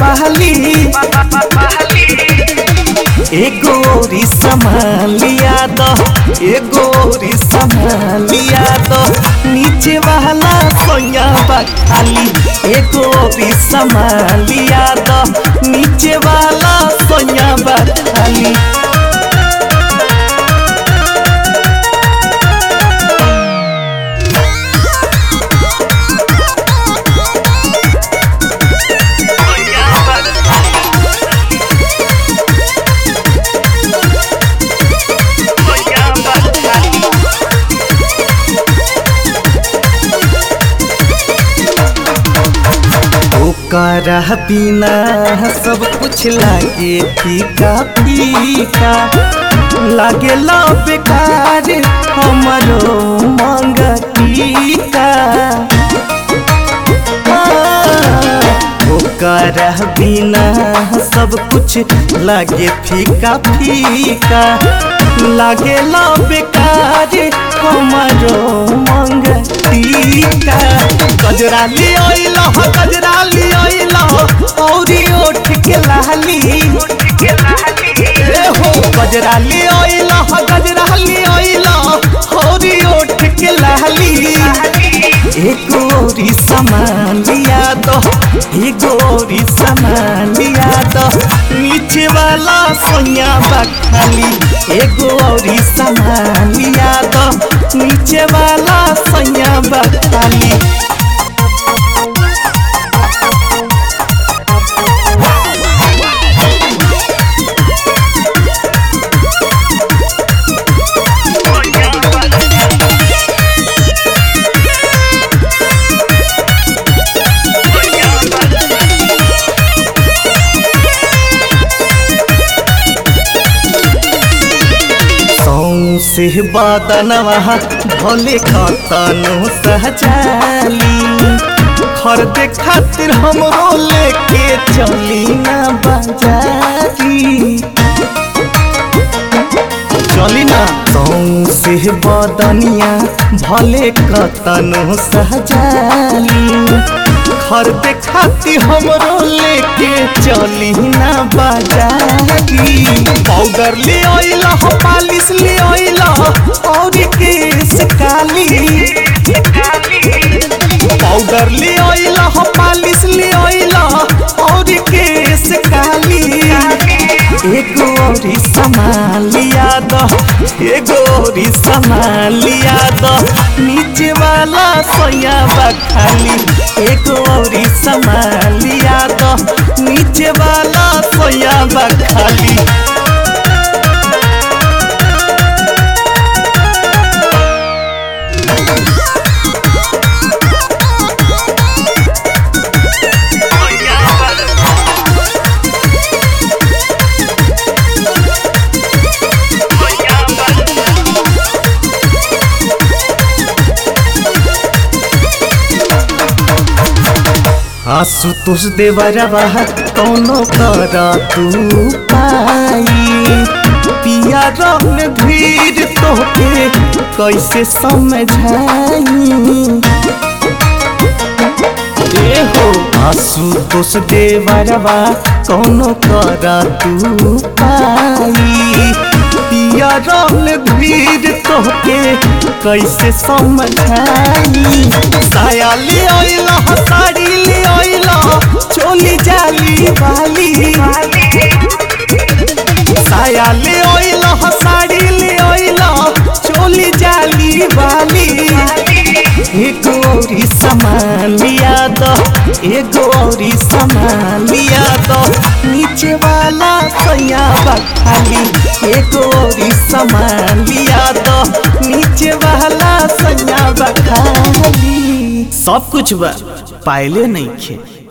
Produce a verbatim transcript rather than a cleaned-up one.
बहली एगो औरी संभालिया दो एगो औरी संभालिया दो नीचे वाला सोया बखाली एगो औरी संभालिया दो नीचे वाला सोया बखाली ओकरा बिना सब कुछ लागे फीका फीका लागे ला बेकार हमरो मंगटीका ओकरा बिना सब कुछ लागे फीका फीका लागे ला बेकार हमरो मंगटीका गजरा ले आइला गजरा ले आइला औरी ओठ के लाली ए हो गजरा ले आइला गजरा ले आइला औरी ओठ के लाली एक औरी सामान लिया दो एक औरी सामान लिया दो नीचे वाला सोया बखाली एक औरी सामान लिया दो नीचे वाला सोया बखाली से बदनवा भोले खतनो सहजाली खरीदे खातिर हमरो लेके चली ना बाजारी चली ना से बदनिया भले कतनो सहजाली खरीदे खातिर हमरो लेके चली ना बाजारी पाउडर ले आइला पालिश ले आइला और केस काली पाउडर ले आइला पालिश ले आइला और केस काली एगो औरी सामान लिया दो एगो औरी सामान लिया दो नीचे वाला सोया बखाली एगो औरी सामान लिया दो नीचे वाला सोया बखाली आशुतोष देवरवा कौनो कर तू पाई पिया रंग धीर तोके कैसे समझाई ए हो आशुतोष देवरवा कौनो कर तू पाई पिया रंग धीर तोके कैसे समझाई साया ले आइला साड़ी ले आइला चोली जाली वाली साया ले आइला साड़ी ले आइला चोली जाली वाली एक औरी सामान लिया दो एक औरी सामान लिया दो नीचे वाला सोया बखाली एक औरी सामान लिया दो नीचे वाला सोया बखाली सब कुछ बा पाइले नहीं खे।